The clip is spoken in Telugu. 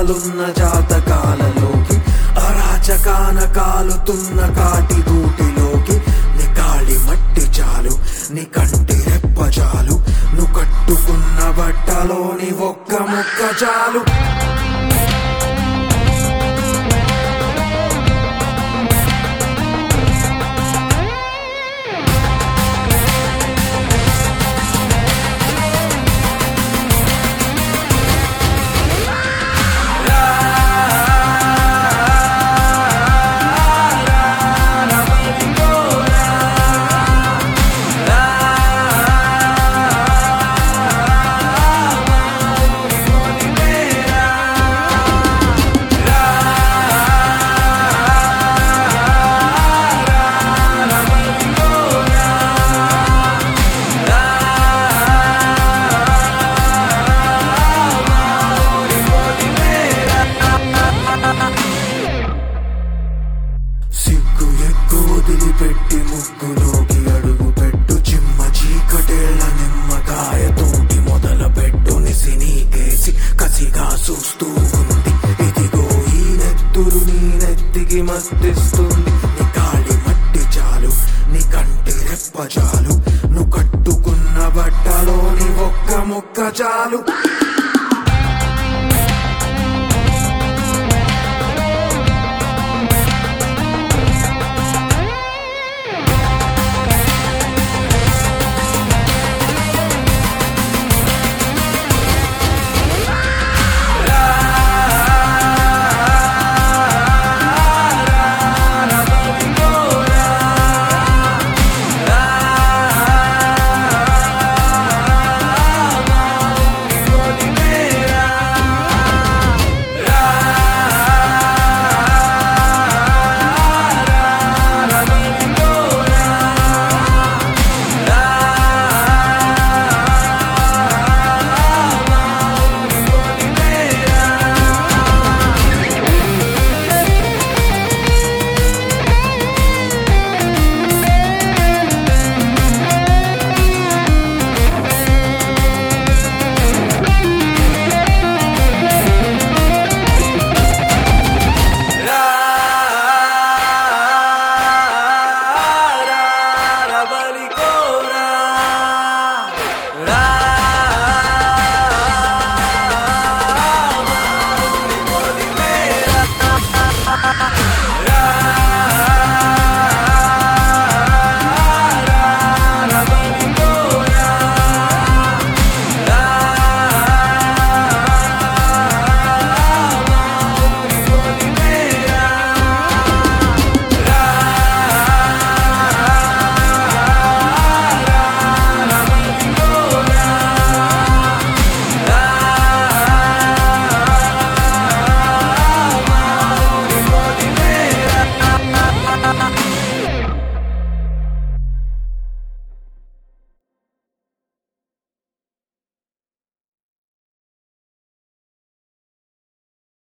రాతలున్న జాతకాలలోకి అరాచకాన కాలుతున్న కాటి గూటిలోకి నీ కాళి మట్టి చాలు నీ కంటి రెప్ప చాలు నువ్వు కట్టుకున్న బట్టలోని ఒక్క ముక్క చాలు సిగ్గు ఎక్కువ వదిలిపెట్టి ముగ్గులోకి అడుగు పెట్టు చిమ్మ చీకటేళ్ల నిమ్మకాయ తోటి మొదల పెట్టు నిసి నీకేసి కసిగా చూస్తూ ఉంది ఇదిగో ఈ నెత్తురు నీ నెత్తికి మత్తిస్తుంది నీ కాళి మట్టి చాలు నీ కంటి రెప్ప చాలు నువ్వు కట్టుకున్న బట్టలోని ఒక్క ముక్క చాలు